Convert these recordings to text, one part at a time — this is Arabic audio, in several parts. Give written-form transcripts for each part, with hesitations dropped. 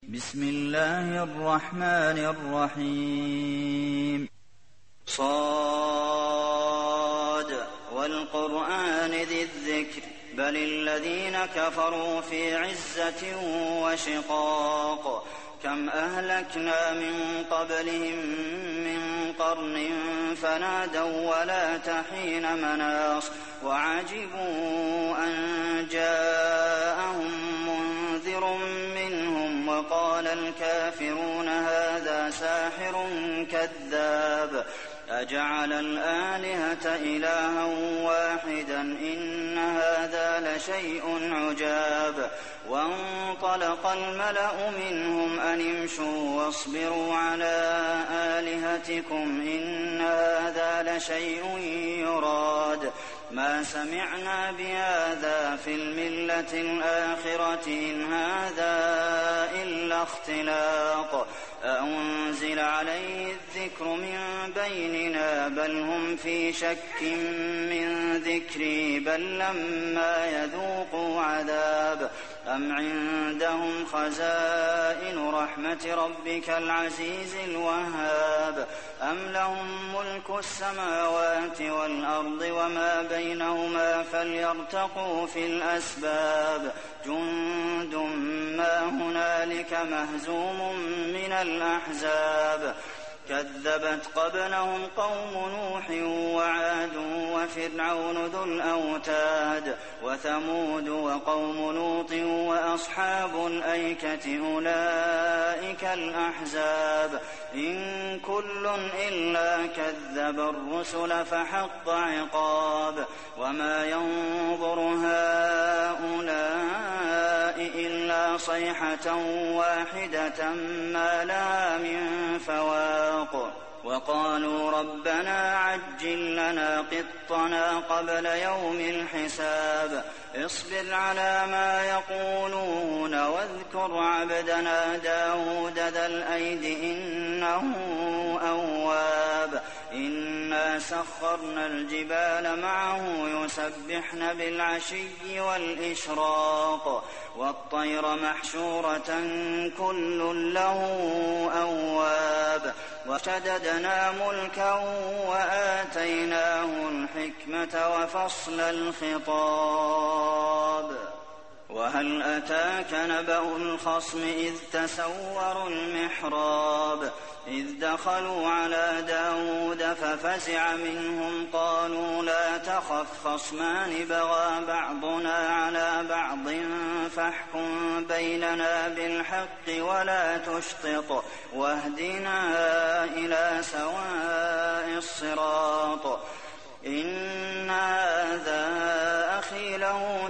بسم الله الرحمن الرحيم صاد والقرآن ذي الذكر بل الذين كفروا في عزة وشقاق كم أهلكنا من قبلهم من قرن فنادوا ولا تحين مناص وعجبوا أن جاءهم منذر منهم وقال الكافرون هذا ساحر كذاب أجعل الآلهة إلها واحدا إن هذا لشيء عجاب وانطلق الملأ منهم أن امشوا واصبروا على آلهتكم إن هذا لشيء يراد ما سمعنا بهذا في الملة الآخرة إن هذا إلا اختلاق أأنزل عليه الذكر من بيننا بل هم في شك من ذكري بل لما يذوقوا عذاب أم عندهم خزائن رحمة ربك العزيز الوهاب أم لهم ملك السماوات والأرض وما بينهما فليرتقوا في الأسباب جند ما هنالك مهزوم من الأحزاب كذبت قبلهم قوم نوح وعاد وفرعون ذو الأوتاد وثمود وقوم لوط وأصحاب الأيكة أولئك الأحزاب إن كل إلا كذب الرسل فحق عقاب وما ينظر هؤلاء إلا صيحة واحدة ما لها من فواق وقالوا ربنا عجل لنا قطنا قبل يوم الحساب اصبر على ما يقولون واذكر عبدنا داود ذا الأيد إنه أواب إنا سخرنا الجبال معه يسبحن بالعشي والإشراق والطير محشورة كل له أواب وشددنا ملكا وآتيناه الحكمة وفصل الخطاب وهل أتاك نبأ الخصم إذ تسوروا المحراب إذ دخلوا على داود ففزع منهم قالوا لا تخف خصمان بغى بعضنا على بعض فاحكم بيننا بالحق ولا تشطط واهدنا إلى سواء الصراط إن هذا أخي له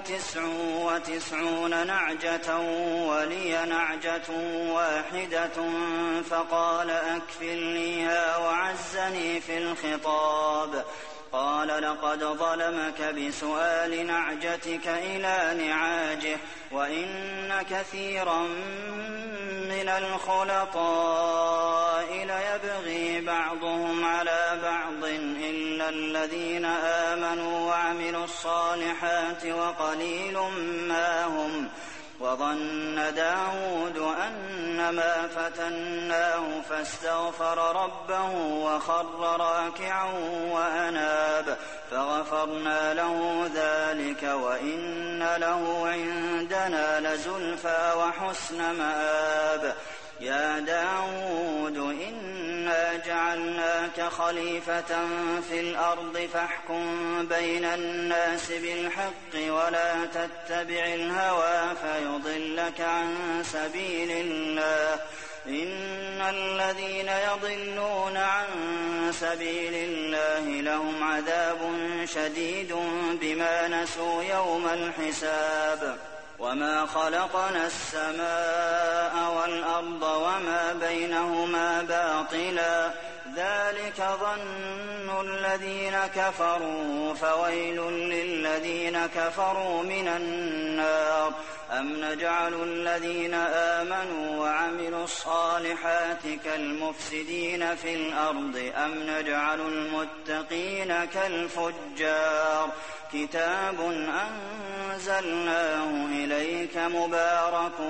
99 نعجة ولي نعجة واحدة فقال أكفلنيها وعزني في الخطاب قال لقد ظلمك بسؤال نعجتك إلى نعاجه وإن كثيرا من الخلطاء ليبغي بعضهم على بعض إلا الذين آمنوا وعملوا الصالحات وقليل ما هم وظن داود أنما فتناه فاستغفر ربه وخر راكعا وأناب فغفرنا له ذلك وإن له عندنا لزلفى وحسن مآب يا داود إنا جعلناك خليفة في الأرض فاحكم بين الناس بالحق ولا تتبع الهوى فيضلك عن سبيل الله إن الذين يضلون عن سبيل الله لهم عذاب شديد بما نسوا يوم الحساب وما خلقنا السماء والأرض وما بينهما باطلا ذلك ظن الذين كفروا فويل للذين كفروا من النار أم نجعل الذين آمنوا وعملوا الصالحات كالمفسدين في الأرض أم نجعل المتقين كالفجار كتاب أنزلناه إليك مبارك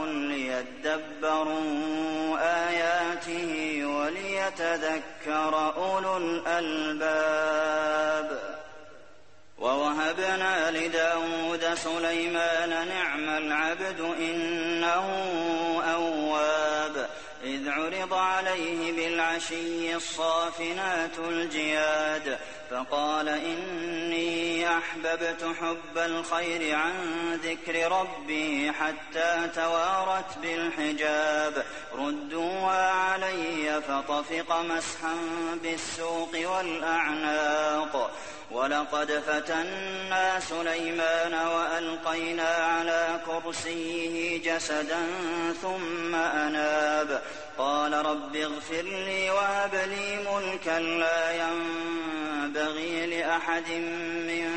ليدبروا آياته وليتذكر أولو الألباب. ووهبنا لداود سليمان نعم العبد إنه أواب إذ عرض عليه بالعشي الصافنات الجياد فقال إني أحببت حب الخير عن ذكر ربي حتى توارت بالحجاب ردوها علي فطفق مسحا بالسوق والأعناق ولقد فتنا سليمان وألقينا على كرسيه جسدا ثم أناب قال رب اغفر لي وهب لي ملكا لا ينبغي لأحد من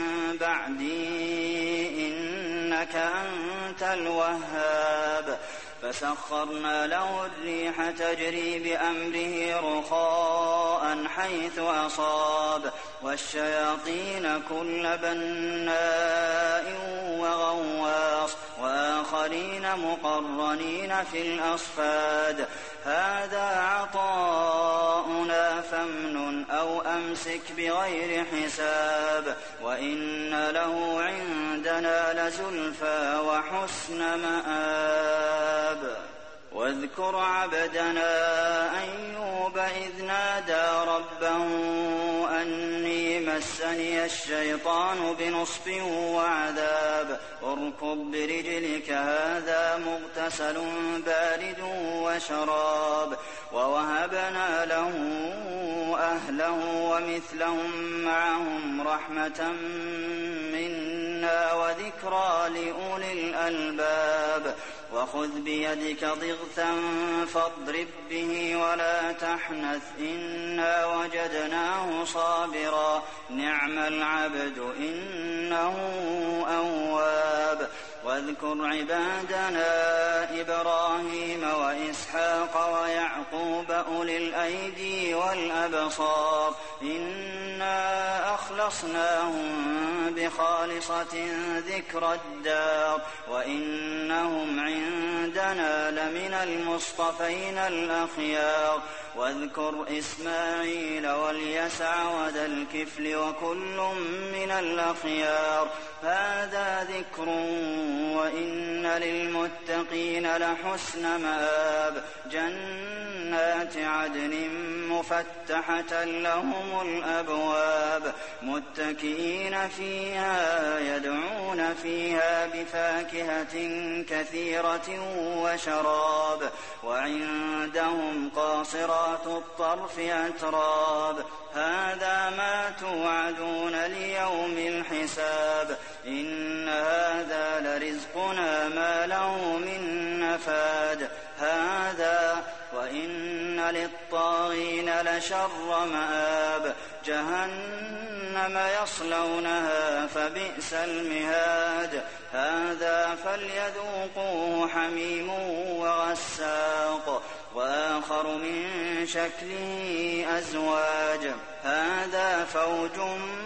بعدي إنك أنت الوهاب فسخرنا له الريح تجري بأمره رخاء حيث أصاب والشياطين كل بناء وغواص وآخرين مقرنين في الأصفاد هذا عطاؤنا فامنن أو أمسك بغير حساب وإن له عندنا لزلفى وحسن مآب. واذكر عبدنا أيوب إذ نادى ربه أني مسني الشيطان بنصب وعذاب اركض برجلك هذا مغتسل بارد وشراب ووهبنا له أهله ومثلهم معهم رحمة منا وذكرى لأولي الألباب وخذ بيدك ضغثا فاضرب به ولا تحنث إنا وجدناه صابرا نعم العبد إنه أواب. واذكر عبادنا إبراهيم وإسحاق ويعقوب أولي الأيدي والأبصار إنا أخلصناهم بخالصة ذكر الدار وإنهم عندنا لمن المصطفين الأخيار. واذكر إسماعيل واليسع وذا الكفل وكل من الأخيار هذا ذكر وإن للمتقين لحسن مآب جنات عدن مفتحة لهم الأبواب متكئين فيها يدعون فيها بفاكهة كثيرة وشراب وعندهم قاصرات الطرف أتراب هذا ما توعدون ليوم الحساب إن هذا لرزقنا ما له من نفاد هذا وإن للطاغين لشر مآب جهنم يصلونها فبئس المهاد هذا فليذوقوه حميم وغساق وآخر من شكله أزواج هذا فوج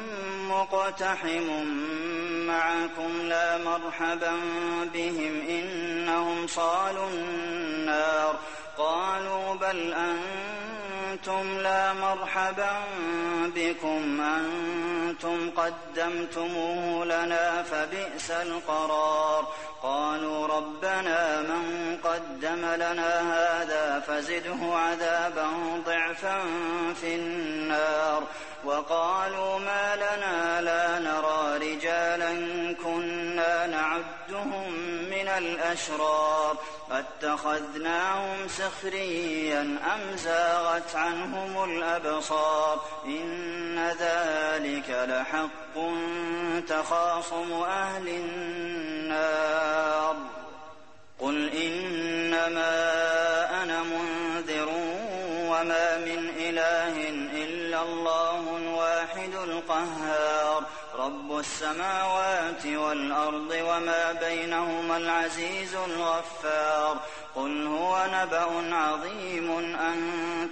مقتحم معكم لا مرحبا بهم إنهم صالوا النار قالوا بل أنتم لا مرحبا بكم أنتم قدمتموه لنا فبئس القرار قالوا ربنا من قدم لنا هذا فزده عذابا ضعفا في النار وقالوا ما لنا لا نرى رجالا كنا نعدهم من الأشرار اتخذناهم سخريا أم زاغت عنهم الأبصار إن ذلك لحق تخاصم أهل النار قل إنما أنا منذر وما من إله إلا الله الواحد القهار رب السماوات والأرض وما بينهما العزيز الغفار قل هو نبأ عظيم أنتم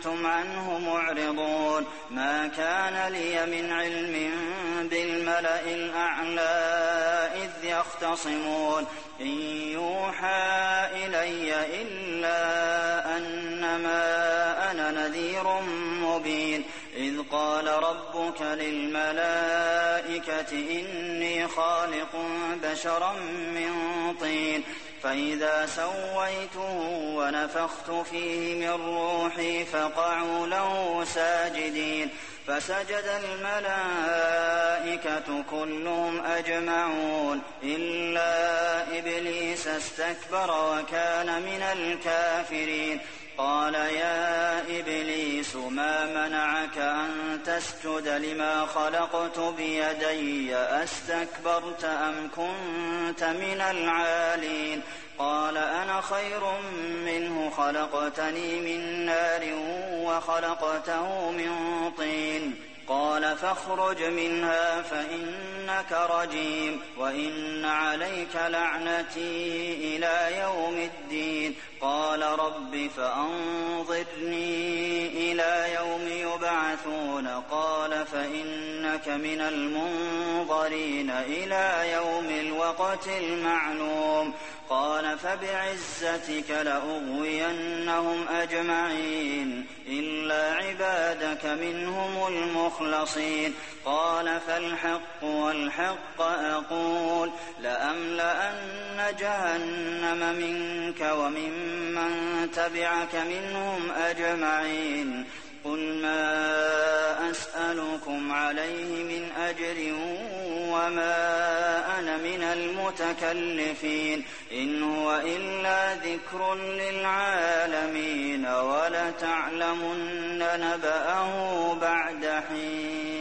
أنتم عنه معرضون ما كان لي من علم بالملأ الأعلى إذ يختصمون إن يوحى إلي إلا أنما أنا نذير مبين إذ قال ربك للملائكة إني خالق بشرا من طين فإذا سويته ونفخت فيه من روحي فقعوا له ساجدين فسجد الملائكة كلهم أجمعون إلا إبليس استكبر وكان من الكافرين قال يا إبليس ما منعك أن تسجد لما خلقت بيدي أستكبرت أم كنت من العالين قال أنا خير منه خلقتني من نار وخلقته من طين قال فاخرج منها فإنك رجيم وإن عليك لعنتي إلى يوم الدين قال رب فأنظرني إلى يوم يبعثون قال فإنك من المنظرين إلى يوم الوقت المعلوم قال فبعزتك لأغوينهم أجمعين إلا عبادك منهم المخلصين قال فالحق والحق أقول لأملأن جهنم منك وممن تبعك منهم أجمعين قل ما أسألكم عليه من أجر وما أنا من المتكلفين إن هو إلا ذكر للعالمين ولتعلمن نبأه بعد حين